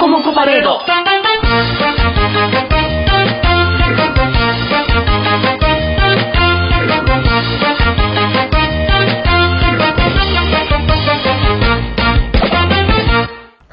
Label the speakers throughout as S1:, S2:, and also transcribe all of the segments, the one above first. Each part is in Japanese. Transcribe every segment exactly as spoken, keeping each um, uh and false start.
S1: コモコパレード。はい、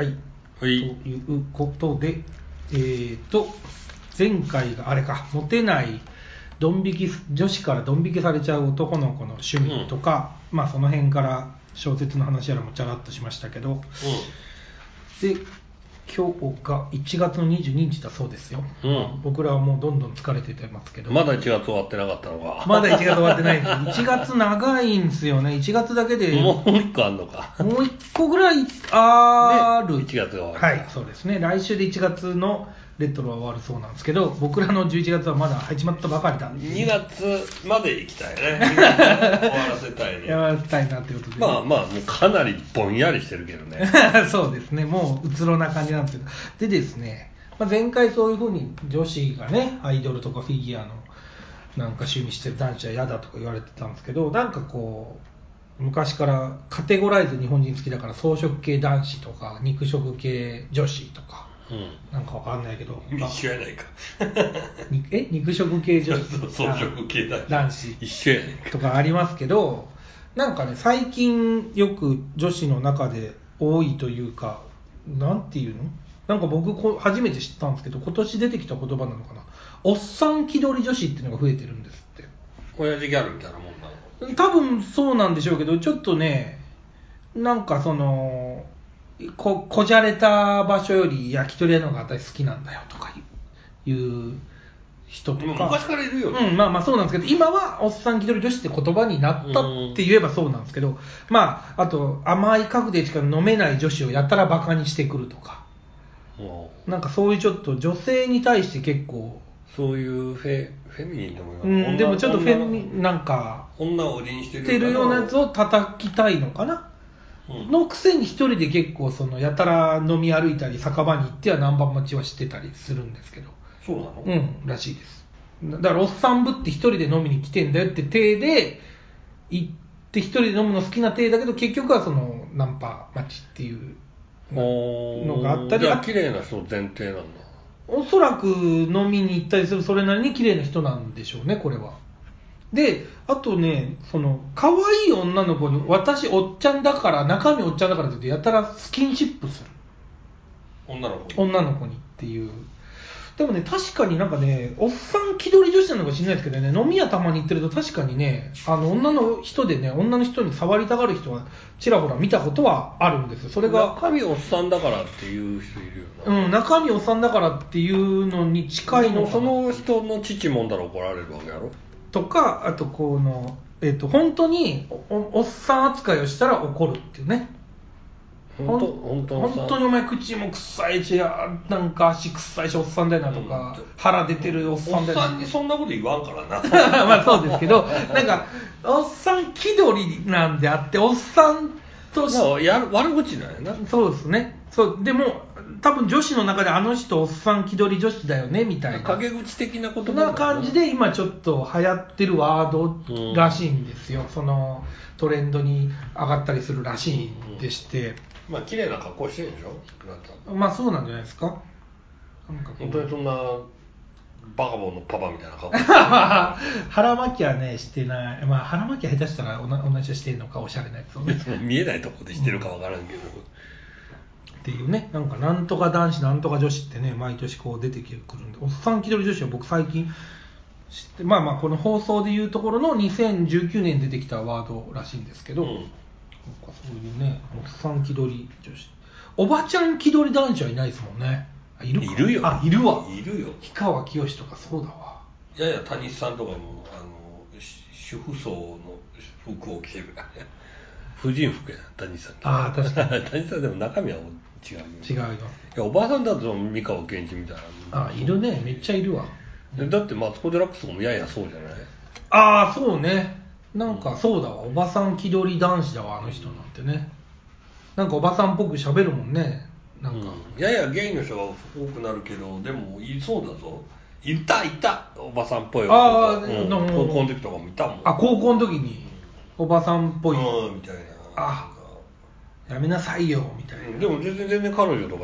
S1: はい、ということで、えーと前回があれか、モテないドン引き女子からドン引きされちゃう男の子の趣味とか、うん、まあその辺から小説の話やらもチャラッとしましたけど、うん、で今日がいちがつのにじゅうににちだそうですよ、うん、僕らはもうどんどん疲れててますけど、
S2: まだいちがつ終わってなかったのか。
S1: まだいちがつ終わってないです。いちがつ長いんですよね。いちがつだけで
S2: もういっこあんのか。
S1: もういっこぐらいある。
S2: いちがつが終わる。
S1: はい、そうですね。来週でいちがつのレトロは終わるそうなんですけど、僕らのじゅういちがつはまだ始まったばかりだ。
S2: にがつまで行きたいね。にがつ終わらせたいね。
S1: 終わらせたいなってことで、ね、
S2: まあまあもうかなりぼんやりしてるけどね。
S1: そうですね。もううつろな感じなんですけど、でですね、まあ、前回そういう風に女子がね、アイドルとかフィギュアのなんか趣味してる男子は嫌だとか言われてたんですけど、なんかこう昔からカテゴライズ日本人好きだから、草食系男子とか肉食系女子とか、うん、なんかわかんないけど
S2: 一緒やないか。
S1: え肉食系女子
S2: 草食系
S1: 男子
S2: 一緒やないか
S1: とかありますけど、なんかね最近よく女子の中で多いというか、なんていうの、なんか僕こ初めて知ったんですけど、今年出てきた言葉なのかな、おっさん気取り女子っていうのが増えてるんですって。
S2: 親父ギャルみたいなもんなの。
S1: 多分そうなんでしょうけど、ちょっとね、なんかそのここじゃれた場所より焼き鳥屋の方が私好きなんだよとかいう人とか、
S2: 昔からいるよね。
S1: うん、まあまあそうなんですけど、今はおっさん気取り女子って言葉になったって言えばそうなんですけど、まああと甘いカクテルしか飲めない女子をやたらバカにしてくるとか、なんかそういうちょっと女性に対して結構
S2: そういうフェフェミニンでもいい、
S1: うん、でもちょっとフェミなんか
S2: 女を売りにして
S1: るようなやつを叩きたいのかな、うん、のくせに一人で結構そのやたら飲み歩いたり酒場に行っては南蛮待ちはしてたりするんですけど。
S2: そうなの？
S1: うんらしいです。だからおっさんぶって一人で飲みに来てんだよって体で行って一人で飲むの好きな体だけど、結局はそのナンパ待ちっていうのがあったり、
S2: じゃあ綺麗な人前提なんだ。
S1: おそらく飲みに行ったりするそれなりに綺麗な人なんでしょうね、これは。で、あとね、その可愛い女の子に私おっちゃんだから中身おっちゃんだからって言ってやたらスキンシップする
S2: 女の子に
S1: 女の子にっていう。でもね、確かになんかね、おっさん気取り女子なのか知らないですけどね、飲み屋たまに行ってると確かにね、あの女の人でね、女の人に触りたがる人はちらほら見たことはあるんですよ。それが
S2: 中身おっさんだからっていう人いるよな。
S1: うん、中身おっさんだからっていうのに近いのかな。
S2: その人の父もんだら怒られるわけやろ
S1: とか、あとこの、えっと、本当に お, おっさん扱いをしたら怒るっていうね。
S2: 本当本当
S1: 本当にお前口も臭いし、なんか足臭いしおっさんだよなとか、うん、腹出てるおっさんだよな。
S2: おっさんにそんなこと言わんからな。
S1: まあそうですけど、なんかおっさん気取りなんであって、おっさんと
S2: してや悪口なんやな。
S1: そうですね。そうでも多分女子の中であの人おっさん気取り女子だよねみたいな
S2: 陰口的な言葉
S1: な感じで今ちょっと流行ってるワードらしいんですよ、うん、そのトレンドに上がったりするらしいんでして、うん、
S2: まあ綺麗な格好してるでしょ。
S1: まあそうなんじゃないですか。
S2: なんか本当にそんなバカボンのパパみたいな格好
S1: 腹巻きはねしてない。まあ腹巻きは下手したら同じしてるのかおしゃれなやつをね
S2: 見えないとこでしてるかわからんけど、うん
S1: っていうね、なんかなんとか男子なんとか女子ってね毎年こう出てくるんで、おっさん気取り女子は僕最近知って、まあまあこの放送でいうところのにせんじゅうきゅうねん出てきたワードらしいんですけど、うん、なんかそういうねおっさん気取り女子、おばちゃん気取り男子はいないですもんね。あいるか。
S2: いるよ。
S1: あいるわ。
S2: いるよ。
S1: 氷川きよしとかそうだわ。
S2: いやいや谷さんとかもあの主婦層の服を着てる婦人服や谷さん。
S1: ああ確かに
S2: 谷さんでも中身は違うよ。
S1: 違うよ。
S2: いやおばあさんだと三河健一みたいな。
S1: あいるね、めっちゃいるわ。
S2: だってマツコ・デラックスもややそうじゃない。
S1: ああそうね、なんかそうだわ、おばさん気取り男子だわあの人なんてね。なんかおばさんっぽく喋るもんね。なんか、
S2: うん、ややゲイの人が多くなるけど、でもいそうだぞ。いたいたおばさんっぽい。
S1: ああ、
S2: うん、高校の時とかもいたもん。
S1: あ高校の時におばさんっぽい、
S2: うん、みたいな。
S1: あやめなさいよみたいな、
S2: うん、でも全然全然彼女とかいたから別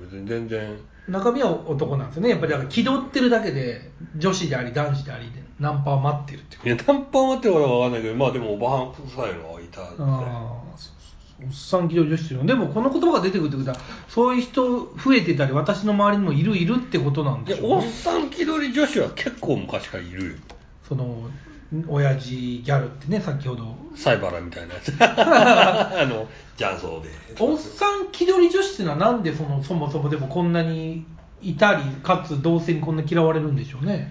S2: 別に全然
S1: 中身は男なんですよね。やっぱりだから気取ってるだけで女子であり男子でありでナンパを待ってるってこと。
S2: いやナンパを待ってるかわかんないけど、まあでもおばはん臭いのはいた、ね、
S1: あおっさん気取り女子っていうのでもこの言葉が出てくるってことはそういう人増えてたり私の周りにもいるいるってことなんでしょうね。
S2: いやおっさん気取り女子は結構昔からいるよ。
S1: その親父ギャルってね先ほど
S2: サイバラみたいなやつあの雀荘で
S1: おっさん気取り女子っていうのはなんでそのそもそもでもこんなにいたりかつ同性にこんな嫌われるんでしょうね。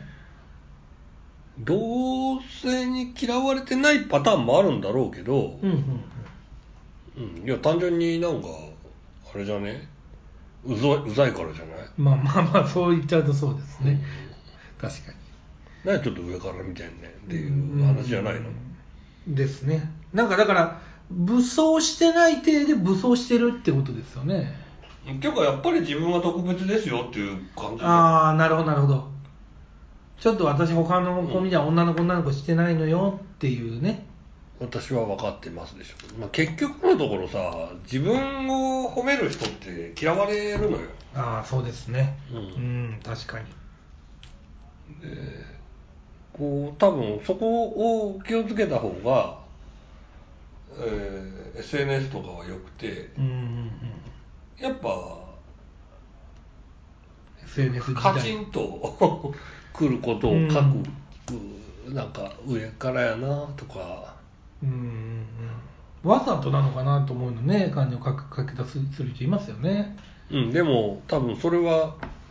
S2: 同性に嫌われてないパターンもあるんだろうけど、
S1: うんうん
S2: うん、いや単純になんかあれじゃねうざうざいからじゃない。
S1: まあまあまあそう言っちゃうとそうですね、うん、確かに
S2: 何ちょっと上から見てんねんっていう話じゃないの、
S1: うん、ですね。なんかだから武装してない体で武装してるってことですよね。
S2: っていうかやっぱり自分は特別ですよっていう感じ。
S1: ああなるほどなるほど。ちょっと私他の子みたいな女の子女の子してないのよっていうね、
S2: うん、私は分かってますでしょ、まあ、結局のところさ自分を褒める人って嫌われるのよ。
S1: ああそうですね、うん、うん、確かに。
S2: でこう多分そこを気をつけた方が、えー、エスエヌエス とかは良くて、うんうんうん、やっぱ
S1: エスエヌエス
S2: カチンと来ることを書く、うん、なんか上からやなとか、
S1: うんうんうん、わざとなのかなと思うのね感情を書く書き出すする人いますよね。
S2: うん、でも多分それは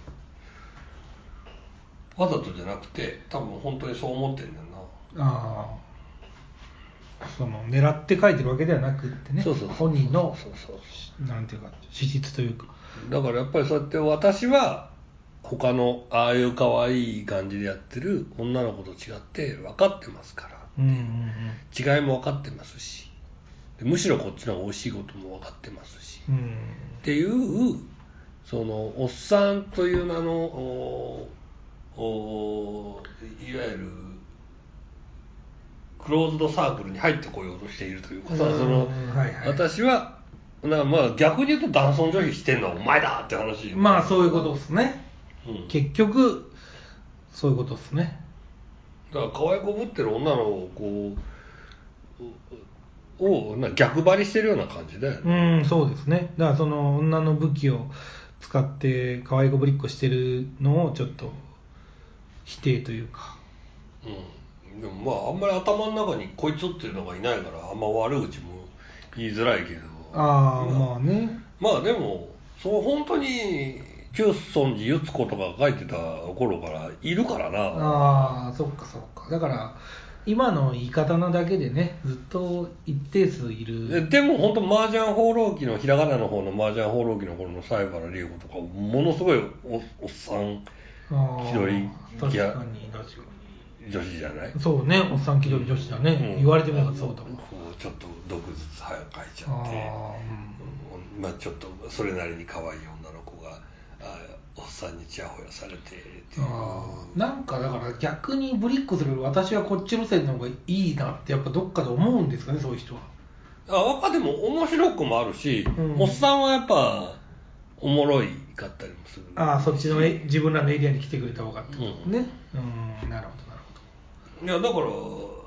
S2: わざとじゃなくて多分本当にそう思ってんだよな。
S1: ああその狙って書いてるわけではなくってね、そうそうそう本人のそうそうそうなんていうか資質というか。だ
S2: からやっぱりそうやって私は他のああいう可愛い感じでやってる女の子と違って分かってますから、うんうんうん、違いも分かってますしむしろこっちの方が美味しいことも分かってますし、うん、っていうそのおっさんという名のおおいわゆるクローズドサークルに入ってこようとしているというかさ、その、はいはい、私はなまあ逆に言うと男尊女卑してんのはお前だって話。
S1: まあそういうことですね、うん、結局そういうことですね。
S2: だから可愛いこぶってる女の子をな逆張りしてるような感じだよ
S1: ね。うんそうですね。だからその女の武器を使って可愛いこぶりっこしてるのをちょっと否定というか、
S2: うん、でもまああんまり頭の中にこいつっていうのがいないからあんま悪口も言いづらいけど、
S1: ああまあね、
S2: まあでもそう本当に中尊寺ゆつ子とか書いてた頃からいるからな。
S1: ああそっかそっか。だから今の言い方なだけでねずっと一定数いる。
S2: でも本当麻雀放浪記のひらがなの方の麻雀放浪記の頃の西原理恵子とかものすごい お, おっさん気取り
S1: 確かに確か
S2: に女子じゃない。
S1: そうねおっさん気取り女子だね、うん、言われてみればそうだもん。
S2: ちょっと毒ずつ早く書いちゃってあ、うん、まあちょっとそれなりに可愛い女の子があおっさんにチヤホヤされてっていう。
S1: あなんかだから逆にぶりっ子する私はこっち路線の方がいいなってやっぱどっかで思うんですかねそういう人は。
S2: あでも面白くもあるし、うん、おっさんはやっぱおもろいかったりもする。
S1: ああそっちの自分らのエリアに来てくれた方がってことね、うん、うんなるほどなるほ
S2: ど。いやだから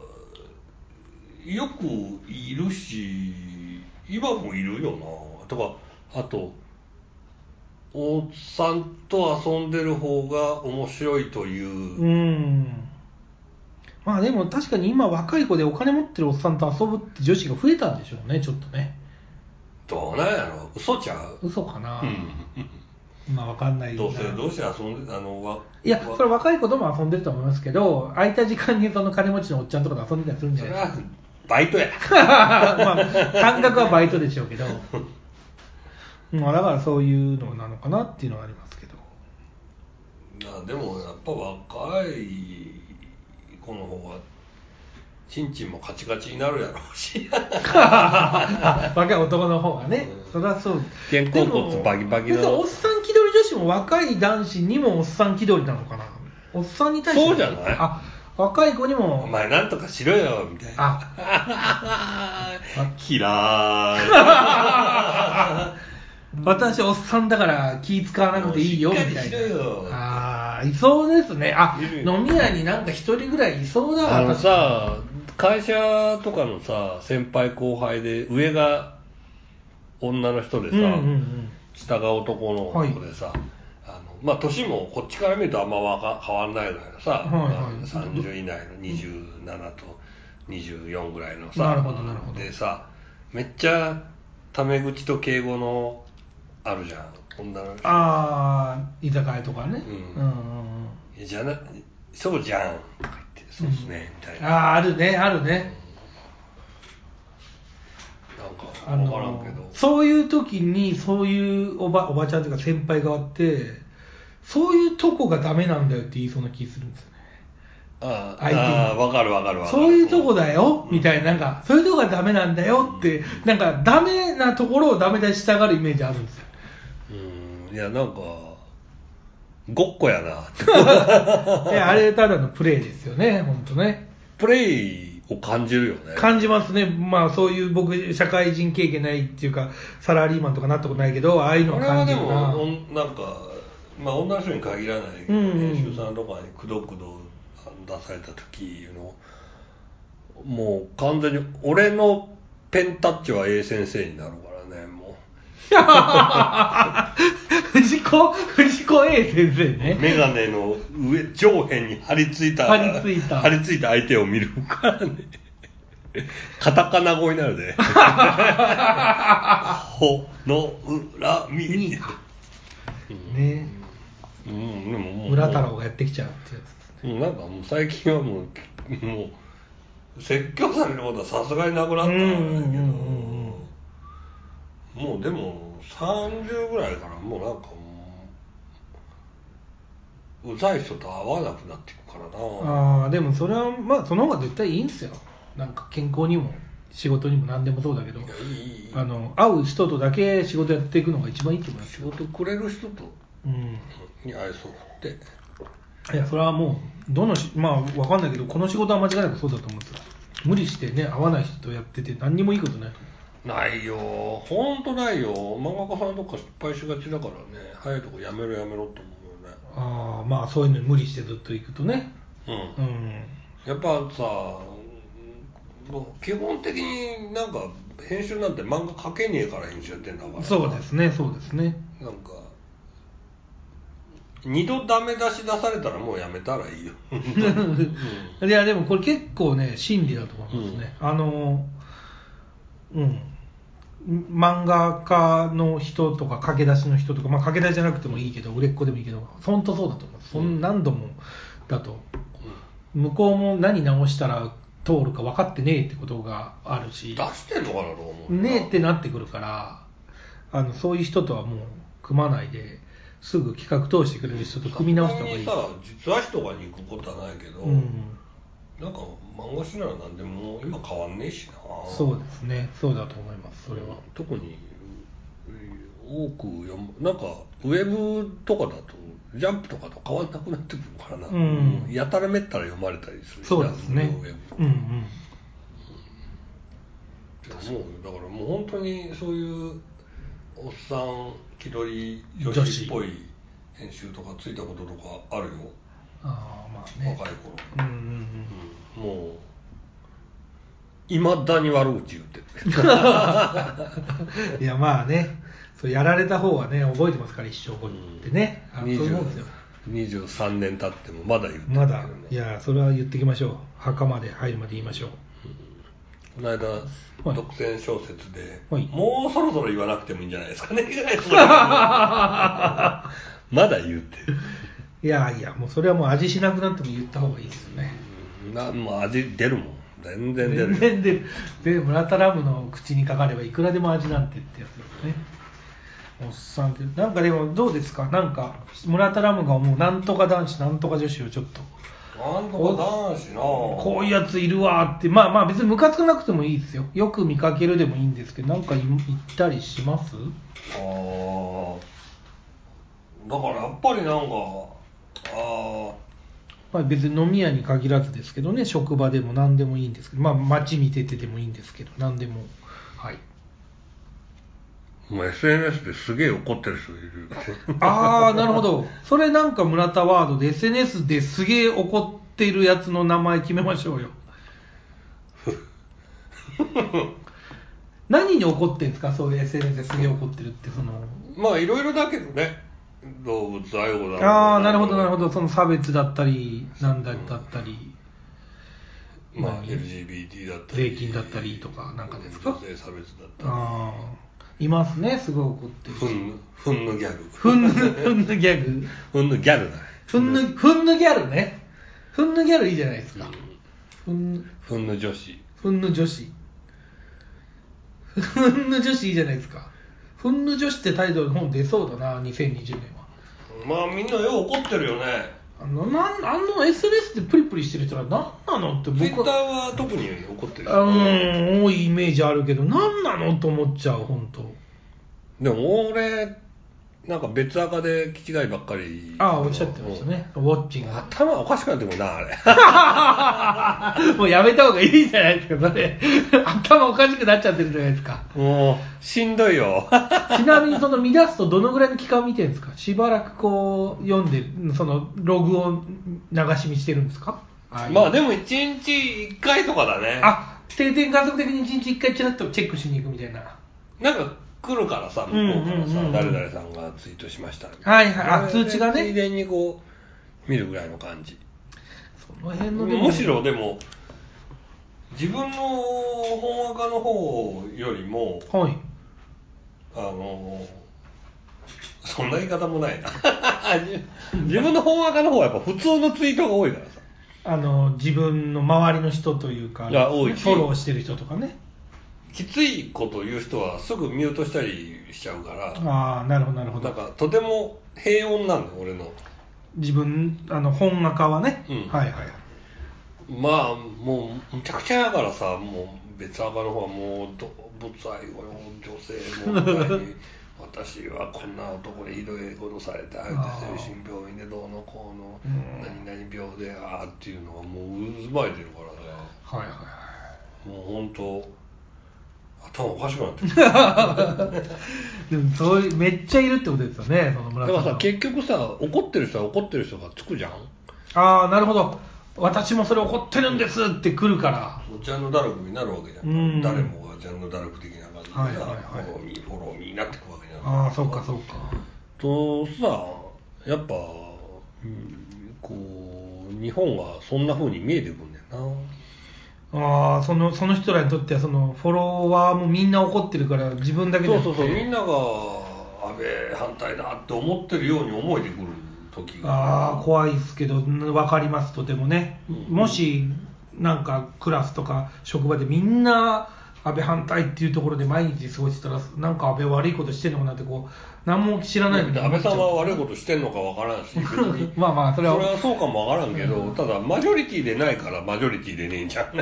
S2: よくいるし今もいるよなとかあとおっさんと遊んでる方が面白いという。うん
S1: まあでも確かに今若い子でお金持ってるおっさんと遊ぶって女子が増えたんでしょうねちょっとね。
S2: どうなんやろ嘘ちゃう
S1: 嘘かな、うん、まあ分かんない
S2: どうせどうして遊んであのわ
S1: いやそれ若い子とも遊んでると思いますけど空いた時間にその金持ちのおっちゃんとかと遊んでたりするんじゃないですか。
S2: バイトや
S1: まあ感覚はバイトでしょうけどまあだからそういうのなのかなっていうのはありますけど。
S2: でもやっぱ若い子の方がチンチンもカチカチになるやろうし
S1: 若い男の方がね、うん、そりゃそう
S2: 肩甲骨バキバキの
S1: おっさん気取り女子も若い男子にもおっさん気取りなのかな。おっさんに対して
S2: そうじゃない。
S1: あ若い子にも
S2: お前なんとかしろよみたいなあ嫌い
S1: 私おっさんだから気使わなくていいよみたいな。
S2: しっかりしろよ。
S1: ああ、いそうですね。あ、飲み屋になんか一人ぐらいいそうだわ。
S2: あのさ、会社とかのさ、先輩後輩で上が女の人でさ、うんうんうん、下が男の子でさ、はい、あのまあ年もこっちから見るとあんま変わんないぐらいのさ、はいはい、さんじゅう以内のにじゅうななとにじゅうよんぐらいのさ、
S1: なるほどなるほど。
S2: でさ、めっちゃタメ口と敬語のあるじゃん、女の人。
S1: ああ、居酒屋とかね。
S2: うん。うんうん、じゃな、そうじゃんとか言って、そうですね、うん、みたいな。
S1: ああ、あるね、あるね。
S2: うん、なんか、わからんけど。
S1: そういう時に、そういうおば、おばちゃんというか先輩側って、そういうとこがダメなんだよって言いそうな気するんですよね。
S2: ああ、わかるわかるわかる。
S1: そういうとこだよ、うん、みたいな、なんか、そういうとこがダメなんだよって、うん、なんか、ダメなところをダメ出ししたがるイメージあるんですよ。
S2: うん、いや、なんか、ごっこやな。
S1: いや、あれただのプレイですよね、本当ね。
S2: プレイを感じるよね。
S1: 感じますね。まあ、そういう僕、社会人経験ないっていうか、サラリーマンとかなったことないけど、ああいうのは感じるな。
S2: 俺はでも、なんか、まあ、女の人に限らないけど、うんうん、編集さんとかにくどくど出された時の、もう完全に俺のペンタッチは A 先生になるからね、もう。
S1: 藤子、藤子 A 先生ね。
S2: メガネの上、上辺に張り付いた、
S1: 張り付いた。
S2: 張り付いた相手を見るからね。カタカナ語になるで。ほの恨み。ね。
S1: うん、でももう。村太郎がやってきちゃうってやつです
S2: ね。なんかもう最近はもう、もう、説教されることはさすがになくなったんだけど、もうでもさんじゅうぐらいからもうなんかもう、うざい人と会わなくなっていくからな。
S1: ああ、でもそれは、まあその方が絶対いいんですよ。なんか健康にも仕事にも何でもそうだけど、いやいいあの会う人とだけ仕事やっていくのが一番いいと思います。
S2: 仕事くれる人と、うん、に愛想を振って。
S1: いや、それはもう、どのし、まあわかんないけど、この仕事は間違いなくそうだと思うんですよ。無理してね、会わない人とやってて何にもいいことないと思う。
S2: ないよ、ほんとないよ。漫画家さんとか失敗しがちだからね、早いとこやめろやめろと思うよね。
S1: ああ、まあそういうのに無理してずっと行くとね。
S2: うん。うん、やっぱさ、もう基本的になんか編集なんて漫画描けねえから編集やってんだから。
S1: そうですね、そうですね。
S2: なんか、二度ダメ出し出されたらもうやめたらいいよ。
S1: うん、いや、でもこれ結構ね、真理だと思いますね。うん、あの、うん。漫画家の人とか駆け出しの人とか、まあ駆け出しじゃなくてもいいけど、売れっ子でもいいけど、本当そうだと思う。そん何度もだと、向こうも何直したら通るか分かってねえってことがあるし、
S2: 出してんのかなと思う。
S1: ねえってなってくるから、あのそういう人とはもう組まないで、すぐ企画通してくれる人と組み直した方がいい。
S2: さ、実話誌とかに行くことはないけど、うん、なんか漫画誌なら何でも今変わんねえしな。
S1: そうですね、そうだと思います。それは、うん、
S2: 特に多く読む、なんかウェブとかだとジャンプとかと変わんなくなってくるからな、うん、やたらめったら読まれたりするし、
S1: そうですね、ウェブ、うんうん、
S2: うん、もうだからもう本当にそういうおっさん気取り女子っぽい編集とかついたこととかあるよ。
S1: ああ、まあね、
S2: 若い頃、
S1: うんうんうん、
S2: もういまだに悪口言ってる。
S1: いや、まあね、そうやられた方はね覚えてますから、一生後ってね、うん、そういうもんですよ。
S2: にじゅうさんねん経ってもまだ言ってる、ね、
S1: まだ、いや、それは言ってきましょう。墓まで入るまで言いましょう。
S2: この間、はい、独占小説で、
S1: はい、
S2: もうそろそろ言わなくてもいいんじゃないですかね。まだ言ってる。
S1: いやいや、もうそれはもう味しなくなっても言った方がいいですよね。
S2: なもう味出るもん。全然出る。
S1: 全然出る。で、村田ラムの口にかかればいくらでも味なんてってやつですね。おっさんって。なんかでもどうですか、なんか村田ラムが思うなんとか男子なんとか女子をちょっと。
S2: なんとか男子な
S1: こういうやついるわって、まあまあ別にムカつかなくてもいいですよ。よく見かけるでもいいんですけど、なんか言ったりします？
S2: ああ。だからやっぱりなんか、ああ。
S1: まあ、別に飲み屋に限らずですけどね、職場でも何でもいいんですけど、まあ街見ててでもいいんですけど、何でも、はい。
S2: もう エスエヌエス ですげえ怒ってる人いる
S1: ああ、なるほど。それなんか村田ワードで エスエヌエス ですげえ怒ってるやつの名前決めましょうよ。何に怒ってるんですか、そういう エスエヌエス ですげえ怒ってるって。その
S2: まあいろいろだけどね、動物愛護だろう。
S1: ああ、なるほどなるほど。その差別だったりなんだったり、
S2: うん、まあ エルジービーティー だったり
S1: 税金だったりとかなんかですか。
S2: 女性差別だったり。
S1: ああ、いますね、すごい怒ってる。
S2: ふんふんのギャグ。
S1: ふんのふんのギャグ。
S2: ふんのギャルだね。
S1: ふんのふんのギャルね。ふんのギャルいいじゃないですか。
S2: ふんふんの女子。
S1: ふんの女子。ふんの女子いいじゃないですか。ふんの女子ってタイトルの本出そうだな、にせんにじゅうねんは。
S2: まあみんなよう怒ってるよね。
S1: あのなんあの エスエヌエス でプリプリしてる人は何なのって僕は。
S2: ツイッターは特に怒ってる
S1: よね。うん、多いイメージあるけど、何なのと思っちゃう、本当。
S2: でも俺なんか別赤で気違いばっかり。
S1: ああ、おっしゃってましたね。ウォッチング。
S2: 頭おかしくなってもな、あ
S1: れ。もうやめた方がいいじゃないですか、それ。頭おかしくなっちゃってるじゃないですか。
S2: もう、しんどいよ。
S1: ちなみにその見出すとどのぐらいの期間見てるんですか。しばらくこう読んで、そのログを流し見してるんですか。
S2: あまあでもいちにちいっかいとかだね。
S1: あ、定点観測的にいちにちいっかいちらっとチェックしに行くみたいな。
S2: なんか、来るからさ、向こうからさ、うんうんうん、誰々さんがツイートしましたみた
S1: いな。はいはい、あ、通知がね。
S2: ついでにこう、見るぐらいの感じ。
S1: その辺の
S2: でもむしろでも、自分の本赤の方よりも、
S1: はい。
S2: あの、そんな言い方もないな。自分の本赤の方はやっぱ普通のツイートが多いからさ。
S1: あの、自分の周りの人というか、
S2: が多いし
S1: フォローしてる人とかね。
S2: きついこと言う人はすぐミュートしたりしちゃうから。
S1: ああ、なるほどなるほど。
S2: なんかとても平穏なんだよ、俺の。
S1: 自分、あの、本赤はね。
S2: うん。
S1: はいはい。
S2: まあ、もう、むちゃくちゃやからさ、もう、別赤の方はもう、動物愛護の女性問題に、私はこんな男にひどいことされて、相手精神病院でどうのこうの、何々病で、ああっていうのがもう渦巻いてるからね。
S1: はいはいはい。
S2: もう本当、頭おかしくなってる。
S1: でもそういうめっちゃいるってことですよね、その村
S2: 田さん。だからさ、結局さ、怒ってる人は怒ってる人がつくじゃん。
S1: ああ、なるほど。私もそれ怒ってるんですって来るから。
S2: ジャンヌ・ダルクになるわけじゃん。うん、誰もがジャンヌ・ダルク的な感じで、はいはいはい、フォローミー、フォローミーになってくわけじゃん。
S1: ああ、そうかそうか。
S2: とさ、やっぱ、うん、こう、日本はそんな風に見えてくんだよな。
S1: ああ、そのその人らにとってはそのフォロワーもみんな怒ってるから自分だけで。
S2: そうそうそう、みんなが安倍反対だって思ってるように思えてくる時が。
S1: ああ、怖いですけど分かります、とてもね、うん、もしなんかクラスとか職場でみんな安倍反対っていうところで毎日過ごしてたら、なんか安倍悪いことしてんのかなってこう何も知らないのに
S2: 安倍さんは悪いことしてんのかわからんし、別に
S1: まあまあそれは
S2: それはそうかもわからんけど、うん、ただマジョリティでないからマジョリティでねえんじゃん、うん、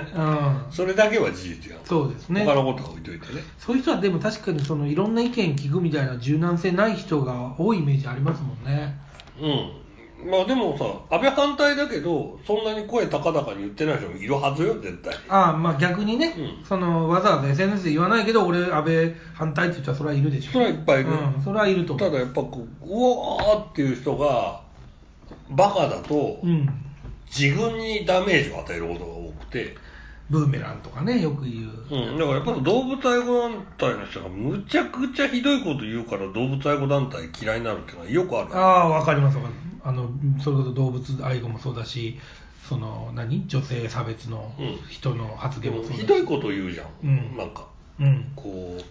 S2: それだけは事実やん。
S1: そうですね。
S2: 他のことは置いといてね。
S1: そういう人はでも確かにそのいろんな意見聞くみたいな柔軟性ない人が多いイメージありますもんね。
S2: うん。まあでもさ、安倍反対だけど、そんなに声高々に言ってない人もいるはずよ、絶対。
S1: ああ、まあ逆にね、うん、そのわざわざ エスエヌエス で言わないけど、俺、安倍反対って言ったらそれはいるでしょ。
S2: それはいっぱいいる。
S1: うん、それはいると思う。
S2: ただやっぱこう、うわーっていう人が、バカだと、うん、自分にダメージを与えることが多くて、
S1: ブーメランとかね、よく言う。
S2: うん、だからやっぱり動物愛護団体の人がむちゃくちゃひどいこと言うから動物愛護団体嫌いになるっていうのはよくある。
S1: ああ、わかりますわかります。あの、それこそ動物愛護もそうだし、その、何女性差別の人の発言もそうだし、
S2: うん、ひどいこと言うじゃん。うん、なんか、
S1: うん、
S2: こう、なんか、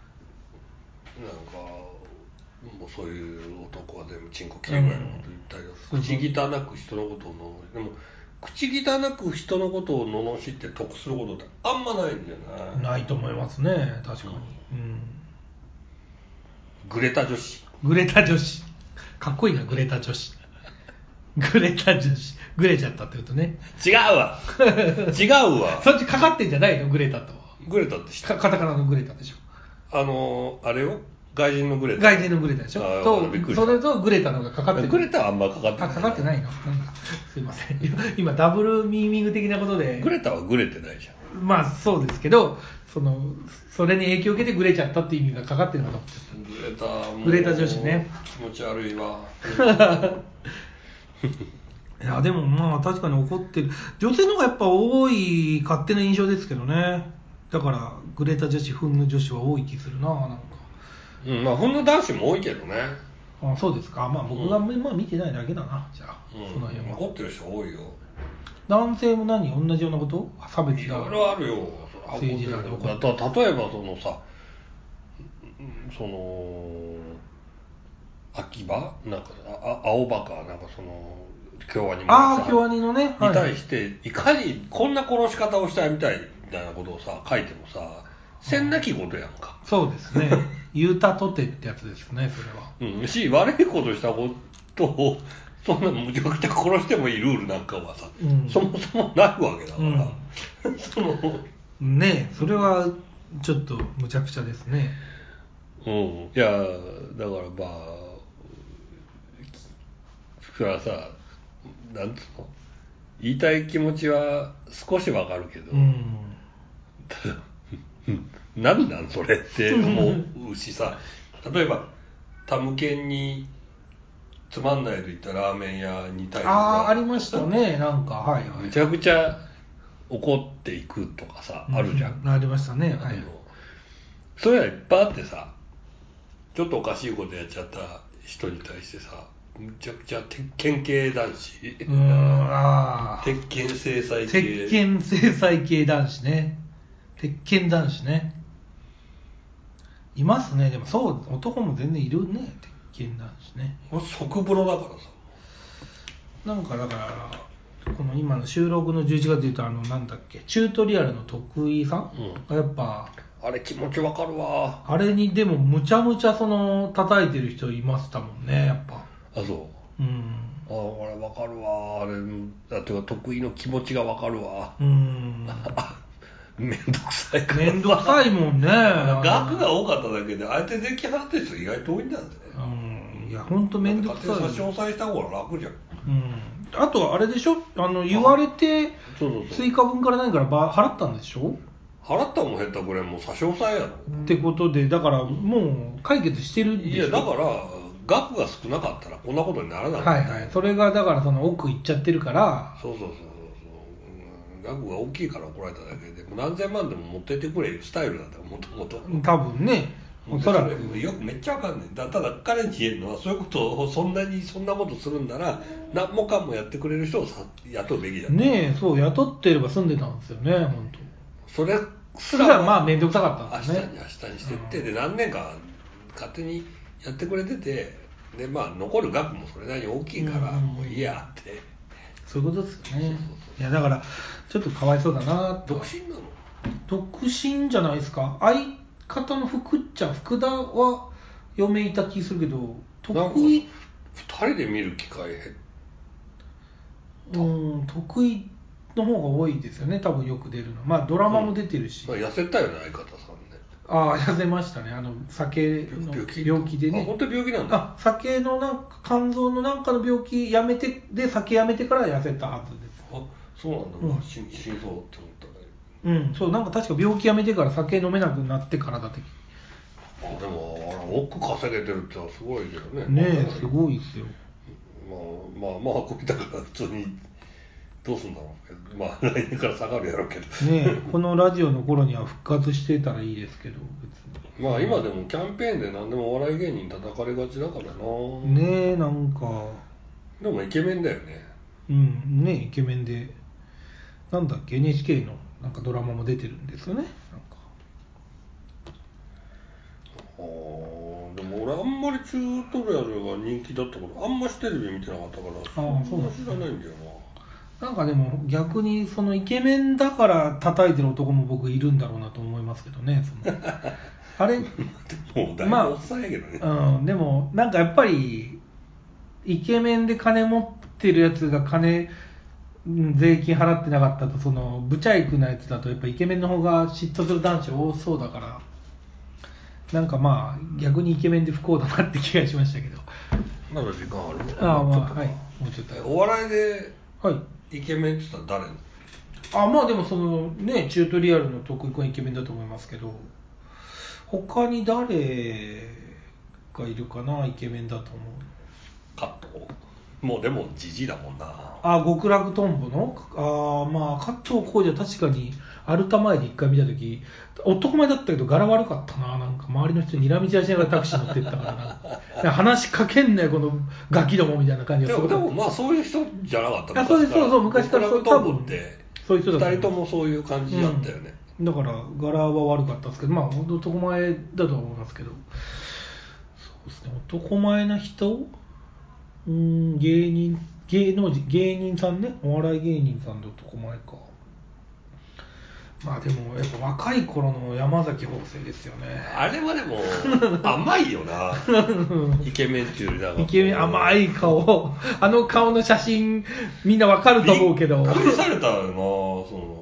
S2: もうそういう男は全部チンコ切るぐらいのこと言ったり、うん、口汚く人のことをのでも口汚く人のことを罵って得することってあんまないんだよね。
S1: ないと思いますね、確かに。うん、
S2: グレタ女子。
S1: グレタ女子。かっこいいな、グレタ女子。グレタ女子。グレちゃったってことね。
S2: 違うわ。違うわ。
S1: そっちかかってんじゃないの、グレタと。
S2: グレタって知ってる？
S1: カタカナのグレタでしょ。
S2: あのー、あれよ。外人のグレタ。
S1: 外人のグレタでしょ。と、それとグレタのがかかってる。
S2: グレタはあんまかかってない。
S1: あ、かかってないの？すいません。今、ダブルミーミング的なことで。
S2: グレタはグレてないじゃん。
S1: まあそうですけど、そのそれに影響を受けてグレちゃったっていう意味がかかってるのかと思っちゃった。
S2: グレた
S1: グレた女子ね。
S2: 気持ち悪いわ。
S1: いやでもまあ確かに怒ってる女性の方がやっぱ多い勝手な印象ですけどね。だからグレタ女子、フンヌ女子は多い気するな。なんか
S2: うん、まあフンヌ男子も多いけどね。
S1: あ、そうですか。まあ僕が、うん、まあ見てないだけだな。じゃあ、
S2: うん、
S1: その辺は
S2: 怒ってる人多いよ。
S1: 男性も何同じようなこと？差別だ。
S2: いろいろあるよ。
S1: 政治だで怒
S2: ってる。例えばそのさ、その秋葉なんかあ青葉かなんかその京アニ
S1: ああ京アニのね、
S2: はい、に対していかにこんな殺し方をしたいみたいみたいなことをさ書いてもさせんなきことやんか。
S1: そうですね。言うたとてってやつですね、それは。
S2: うん、し悪いことしたことをそんなむちゃくちゃ殺してもいいルールなんかはさ、うん、そもそもないわけだから、うん、その
S1: ねえそれはちょっとむちゃくちゃですね。
S2: うん、いやだからまあそれはさなんつうの言いたい気持ちは少しわかるけど、うん、ただ何なんそれって思うしさ例えばタムケンにつまんないと言ったラーメン屋に対して
S1: ああありましたねなんかはいはい
S2: めちゃくちゃ怒っていくとかさ、うん、あるじゃん。
S1: ありましたねはい。
S2: そういうのいっぱいあってさちょっとおかしいことやっちゃった人に対してさむちゃくちゃ鉄拳系男子うーんあ鉄拳制裁系
S1: 鉄拳制裁系男子ね鉄拳男子ねいますね。でもそう男も全然いるね鉄拳男子ね。
S2: 即風呂だからさ
S1: なんかだからこの今の収録のじゅういちがつでいうとあのなんだっけチュートリアルの徳井さんがやっぱ、
S2: うん、あれ気持ちわかるわ
S1: あれにでもむちゃむちゃその叩いてる人いましたもんねやっぱ。
S2: あそううんああれわかるわあれだって得意の気持ちがわかるわうんめんどくさいから
S1: めんどくさいもんね
S2: 額が多かっただけで相手でき払ってる人意外と多いんだぜ
S1: うんいや本当めんどくさい
S2: 差し押さえした方が楽じゃん
S1: うんあとあれでしょあの言われて追加分からないから払ったんでしょ
S2: 払ったもん減ったくらいもう差し押さえやろ
S1: ってことでだからもう解決してるんでしょ。
S2: いやだから額が少なかったらこんなことにならない
S1: はいはいそれがだからその奥行っちゃってるから
S2: そうそうそうそう額が大きいから怒られただけで何千万でも持ってってくれいうスタイルだったもともと
S1: 多分ねおそらく
S2: よくめっちゃわかんねんだただ彼に言えるのはそういうことをそんなにそんなことするんなら何もかもやってくれる人を雇うべきだ
S1: ねえそう雇ってれば住んでたんですよね本当
S2: それ
S1: すらまあ面倒くさかったんですね
S2: 明日に明日にしてって、うん、で何年か勝手にやってくれててでまあ残る額もそれなりに大きいから、うん、もういいやって
S1: そういうことですよね。そうそうそういやだからちょっとかわいそうだな
S2: 独身なの
S1: 独身じゃないですか。相方の福ちゃん福田は嫁いた気するけど
S2: 得意ふたりで見る機会
S1: うん得意の方が多いですよね多分よく出るのまあドラマも出てるし、
S2: うんまあ、痩せたよね相方さんね
S1: ああ痩せましたねあの酒の病気でね
S2: あ本当に病気なんだ
S1: あ酒のなんか肝臓のなんかの病気やめてで酒やめてから痩せたはずです。
S2: あそうなんだ、うん、死にそうって思ったね
S1: うんそうなんか確か病気やめてから酒飲めなくなってからだって
S2: あでもあ億稼げてるってのはすごいけどね
S1: ねえすごいですよ
S2: まあまあまあこれだから普通にどうすんだろうけどまあ来年から下がるやろうけど
S1: ねえこのラジオの頃には復活してたらいいですけど別
S2: にまあ今でもキャンペーンで何でもお笑い芸人叩かれがちだからな
S1: ねえなんか
S2: でもイケメンだよね
S1: うんねえイケメンでなんだっけ エヌエイチケー のなんかドラマも出てるんですよねなんか
S2: あでも俺あんまりチュートリアルが人気だったからあんましテレビ見てなかったからあそんな知らないんだよ
S1: ななんかでも逆にそのイケメンだから叩いてる男も僕いるんだろうなと思いますけどねそのあれ
S2: もうだいぶおっさんやけどね、
S1: まあうん、でもなんかやっぱりイケメンで金持ってるやつが金税金払ってなかったとそのブチャイクなやつだとやっぱイケメンの方が嫉妬する男子多そうだからなんかまあ逆にイケメンで不幸だなって気がしましたけど
S2: まだ時間ある
S1: ああまあはいもうちょっと
S2: お笑いで
S1: はい
S2: イケメンって言ったら誰
S1: あ、まあでもそのね、チュートリアルの得意君はイケメンだと思いますけど、他に誰がいるかな、イケメンだと思う。
S2: カットもうでもジジイだもんな。
S1: あ、極楽とんぼのあ、まあ加藤浩次は確かにアルタ前で一回見たとき、男前だったけど柄悪かったな。なんか周りの人に睨み散らしながらタクシー乗ってったからな。なんか話しかけんなよこのガキどもみたいな感じがする。
S2: でもまあそういう人じゃなかった。
S1: あ、そうそうそう、昔から
S2: そう多分って
S1: そういう人だった。
S2: ふたりともそういう感じだったよね。
S1: うん、だから柄は悪かったですけど、まあ本当男前だと思いますけど。そうですね、男前な人、うーん、芸人、芸能人、芸人さんね、お笑い芸人さんで男前か。まあでもやっぱ若い頃の山崎邦生ですよね。
S2: あれはでも甘いよな。イケメンっていうよりなんか
S1: イケメン、甘い顔、あの顔の写真みんなわかると思うけど。
S2: びっくりされたよな、その。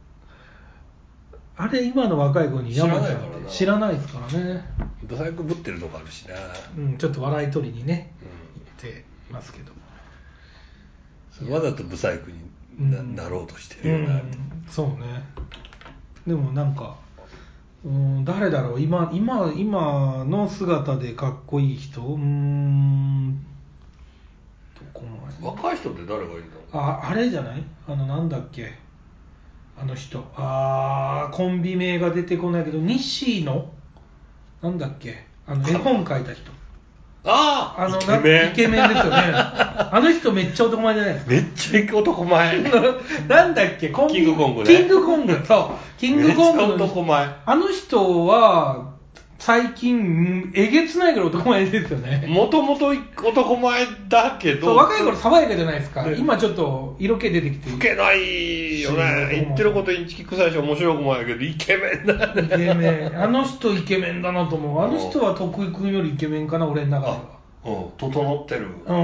S1: あれ今の若い子に山
S2: 崎さんって
S1: 知らないですからね。
S2: ブサイクぶってるとこあるしな。
S1: うん、ちょっと笑い取りにね、うん、言ってますけど。
S2: わざとブサイクに な,、うん、なろうとしてるような、うん、
S1: そうね。でもなんか、うん、誰だろう、今今今の姿でかっこいい人、うーん、どこも
S2: 若い人って誰がいるの？
S1: あ、あれじゃない？あのなんだっけ、あの人、あーコンビ名が出てこないけど、西野なんだっけ、あの絵本描いた人。
S2: ああ、
S1: あの
S2: イケメン。
S1: イケメンですよね。あの人めっちゃ男前じゃないですか。
S2: めっちゃ男前。
S1: なんだっけ、コンビ
S2: キングコングね。
S1: キングコング、そう。キングコングの。
S2: めっちゃ男前。
S1: あの人は、最近、えげつないぐらい男前ですよね。
S2: もともと男前だけど。
S1: そう、若い頃爽やかじゃないですか。今ちょっと色気出てきて。
S2: 老けないよね。言ってることインチキ臭いし面白くもないけど、イケメンだね。
S1: イケメン。あの人イケメンだなと思う。あの人は徳井くんよりイケメンかな、俺の中では。
S2: うん、整ってる。
S1: うん、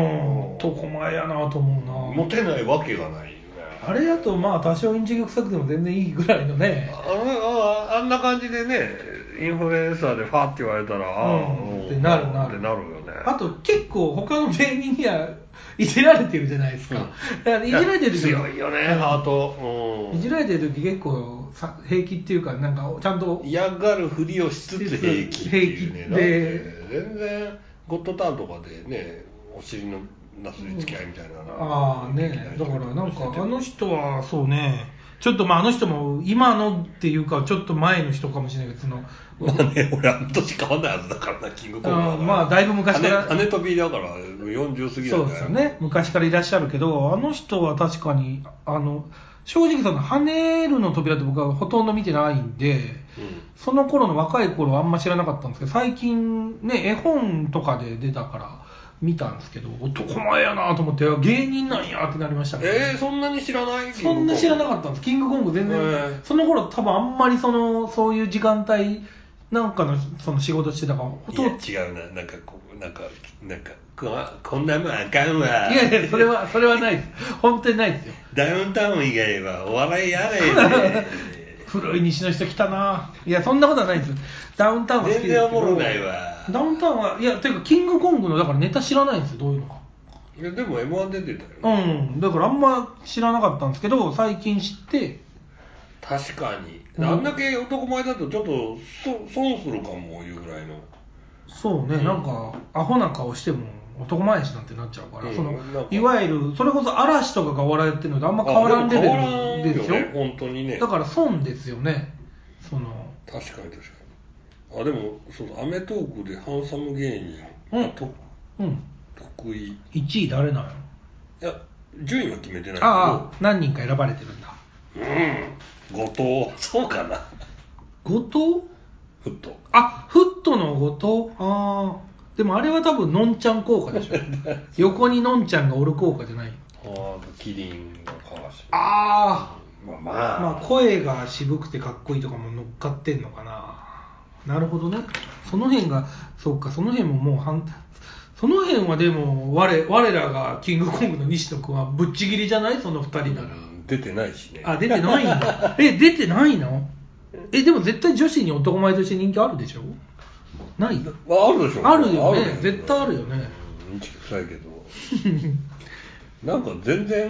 S1: 男前やなと思うな。
S2: モテないわけがない。
S1: あれだとまあ多少インチキ臭くても全然いいぐらいのね。
S2: あ, あ, あんな感じでね、インフルエンサーでファーって言われたら、ああ、
S1: うん、ってなるなる。
S2: ってなるよね。
S1: あと結構他の芸人にはいじられてるじゃないですか。うん、だからいじられてる時
S2: 強いよね、ハート。
S1: うん、いじられてる時結構さ平気っていうか、なんかちゃんと
S2: 嫌がるふりをしつつ平気っていうね。平気で全然ゴッドタンとかでね、お尻のなすりつき合いみたいな、うん、
S1: ああね、だからなんかあの人はそうね、ちょっとまああの人も今のっていうかちょっと前の人かもしれないけど、その
S2: まあね、俺あの年変わんないはずだからな、キングコングだから。
S1: まあだいぶ昔から
S2: 姉飛びだからよんじゅう過ぎだ
S1: そうですよね、昔からいらっしゃるけど、あの人は確かにあの正直その跳ねるの扉って僕はほとんど見てないんで、うん、その頃の若い頃はあんま知らなかったんですけど、最近ね絵本とかで出たから見たんですけど、男前やなと思って、芸人なんやってなりましたね。
S2: えー、そんなに知らない？
S1: そんな知らなかったんです。キングコング全然、えー、その頃多分あんまりそのそういう時間帯なんかのその仕事してたから、ほ
S2: とんど違うな、なんかこうなんかなんかここんなもんあかんわ。
S1: いやいや、それはそれはないです。本当にないですよ。
S2: ダウンタウン以外はお笑いやれね。
S1: 古い西の人来たな。いや、そんなことはないです。ダウンタウンは好きですけど。
S2: 全然おもろないわ。
S1: ダウンタウンは、いや、ていうか、キングコングの、だからネタ知らないんですよ、どういうのか。
S2: いや、でも エムワン 出てたよ。
S1: うん、だからあんま知らなかったんですけど、最近知って。
S2: 確かに。うん、あんだけ男前だとちょっと損するかもいうぐらいの。
S1: そうね、うん、なんか、アホな顔しても男前やしなんてなっちゃうから、うん、そのいわゆる、それこそ嵐とかが笑ってるのとあんま変わらんレベルですよ。
S2: ね、本当にね。
S1: だから損ですよね。その
S2: 確かに確かに。あ、でも、そうそう、アメトークでハンサム芸人、
S1: うん、とうん、
S2: 得意。
S1: いちい誰なの？い
S2: や、順位は決めてないけど。
S1: ああ、何人か選ばれてるんだ。
S2: うん、後藤、そうかな。
S1: 後藤？
S2: フット。
S1: あ、フットの後藤？ああ。でもあれは多分のんちゃん効果でしょ。横にのんちゃんがおる効果じゃない。
S2: ああ、キリンが川島。
S1: ああ、
S2: まあまあ、
S1: まあ声が渋くてかっこいいとかも乗っかってんのかな。なるほどね。その辺が、そうか、その辺ももう反その辺はでも我我らがキングコングの西野君はぶっちぎりじゃない？そのふたりなら、うん、
S2: 出てないしね。
S1: あ、出てないんだ。え、出てないの？え、でも絶対女子に男前として人気あるでしょ？ない？
S2: あるでしょ。
S1: あるよね。絶対あるよね。
S2: うん、インチキ臭いけど。なんか全然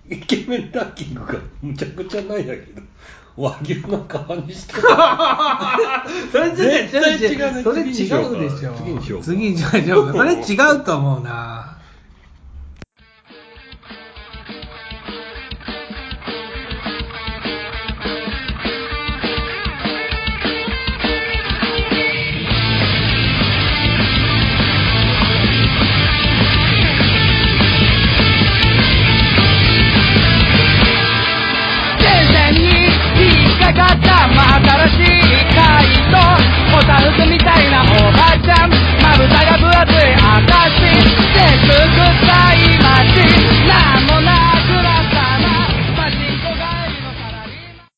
S2: イケメンランキングがむちゃくちゃないんだけど、和牛の皮にしてた
S1: それ絶対違う、
S2: ね、
S1: それ違うでしょ。
S2: 次にしようか。
S1: 次にしようか。それ違うと思うな。